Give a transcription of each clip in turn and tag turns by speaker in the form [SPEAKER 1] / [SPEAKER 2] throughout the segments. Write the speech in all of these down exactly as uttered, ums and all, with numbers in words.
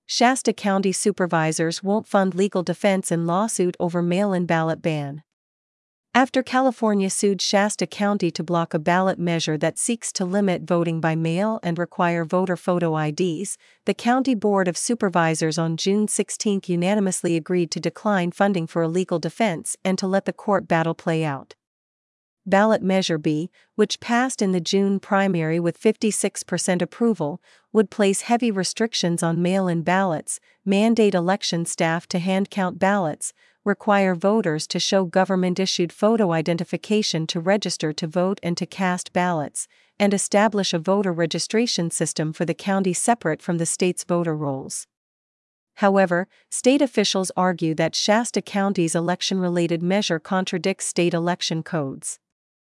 [SPEAKER 1] Shasta County supervisors won't fund legal defense in lawsuit over mail-in ballot ban. After California sued Shasta County to block a ballot measure that seeks to limit voting by mail and require voter photo I Ds, the County Board of Supervisors on June sixteenth unanimously agreed to decline funding for a legal defense and to let the court battle play out. Ballot Measure B, which passed in the June primary with fifty-six percent approval, would place heavy restrictions on mail-in ballots, mandate election staff to hand-count ballots, require voters to show government-issued photo identification to register to vote and to cast ballots, and establish a voter registration system for the county separate from the state's voter rolls. However, state officials argue that Shasta County's election-related measure contradicts state election codes.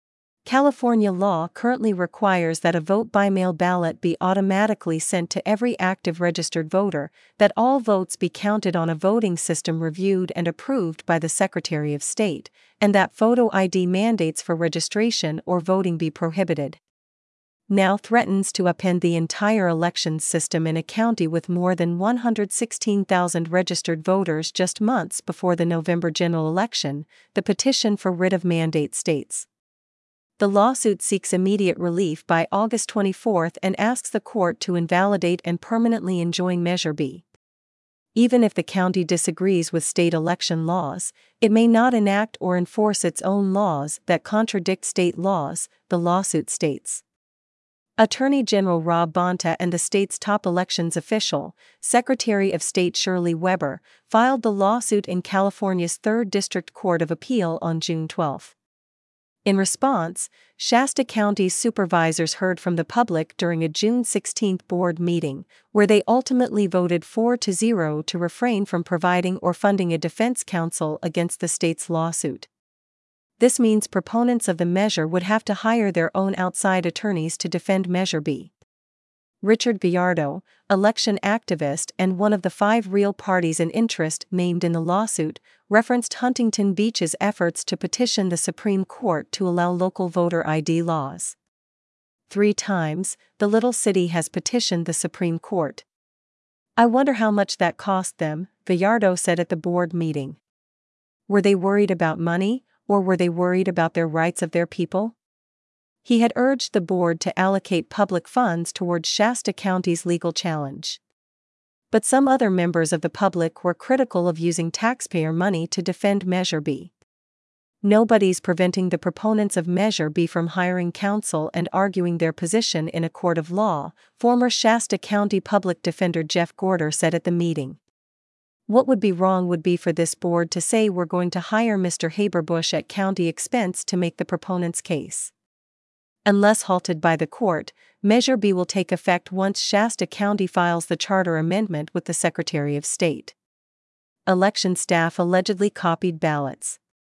[SPEAKER 1] California law currently requires that a vote-by-mail ballot be automatically sent to every active registered voter, that all votes be counted on a voting system reviewed and approved by the Secretary of State, and that photo I D mandates for registration or voting be prohibited. Now threatens to upend the entire elections system in a county with more than one hundred sixteen thousand registered voters just months before the November general election, the petition for writ of mandate states. The lawsuit seeks immediate relief by August twenty-fourth and asks the court to invalidate and permanently enjoin Measure B. Even if the county disagrees with state election laws, it may not enact or enforce its own laws that contradict state laws, the lawsuit states. Attorney General Rob Bonta and the state's top elections official, Secretary of State Shirley Weber, filed the lawsuit in California's third District Court of Appeal on June twelfth. In response, Shasta County's supervisors heard from the public during a June sixteenth board meeting, where they ultimately voted four to zero to refrain from providing or funding a defense counsel against the state's lawsuit. This means proponents of the measure would have to hire their own outside attorneys to defend Measure B. Richard Gallardo, election activist and one of the five real parties in interest named in the lawsuit, referenced Huntington Beach's efforts to petition the Supreme Court to allow local voter I D laws. Three times, the little city has petitioned the Supreme Court. I wonder how much that cost them, Gallardo said at the board meeting. Were they worried about money, or were they worried about their rights of their people? He had urged the board to allocate public funds towards Shasta County's legal challenge. But some other members of the public were critical of using taxpayer money to defend Measure B. Nobody's preventing the proponents of Measure B from hiring counsel and arguing their position in a court of law, former Shasta County Public Defender Jeff Gorder said at the meeting. What would be wrong would be for this board to say we're going to hire Mister Haberbush at county expense to make the proponent's case. Unless halted by the court, Measure B will take effect once Shasta County files the charter amendment with the Secretary of State. Election staff allegedly copied ballots.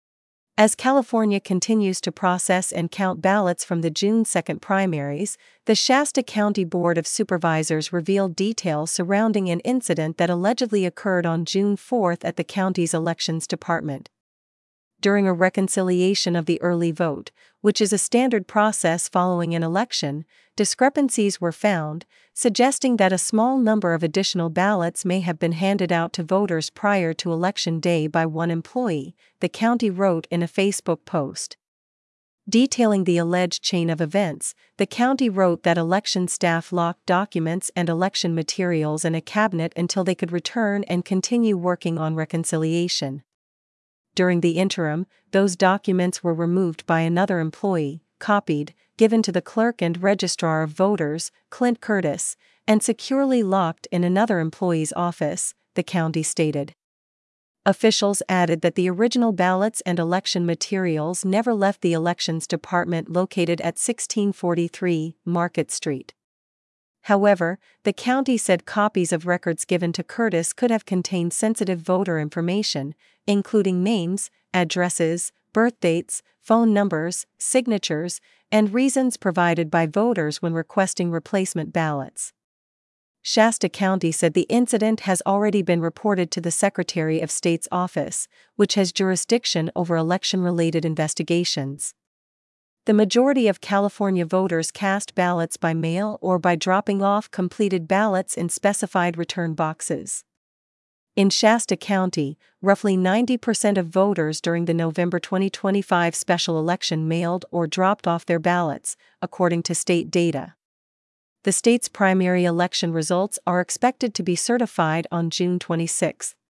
[SPEAKER 1] As California continues to process and count ballots from the June second primaries, the Shasta County Board of Supervisors revealed details surrounding an incident that allegedly occurred on June fourth at the county's elections department. During a reconciliation of the early vote, which is a standard process following an election, discrepancies were found, suggesting that a small number of additional ballots may have been handed out to voters prior to Election Day by one employee, the county wrote in a Facebook post. Detailing the alleged chain of events, the county wrote that election staff locked documents and election materials in a cabinet until they could return and continue working on reconciliation. During the interim, those documents were removed by another employee, copied, given to the clerk and registrar of voters, Clint Curtis, and securely locked in another employee's office, the county stated. Officials added that the original ballots and election materials never left the elections department located at sixteen forty-three Market Street. However, the county said copies of records given to Curtis could have contained sensitive voter information, including names, addresses, birth dates, phone numbers, signatures, and reasons provided by voters when requesting replacement ballots. Shasta County said the incident has already been reported to the Secretary of State's office, which has jurisdiction over election-related investigations. The majority of California voters cast ballots by mail or by dropping off completed ballots in specified return boxes. In Shasta County, roughly ninety percent of voters during the November twenty twenty-five special election mailed or dropped off their ballots, according to state data. The state's primary election results are expected to be certified on June twenty-sixth.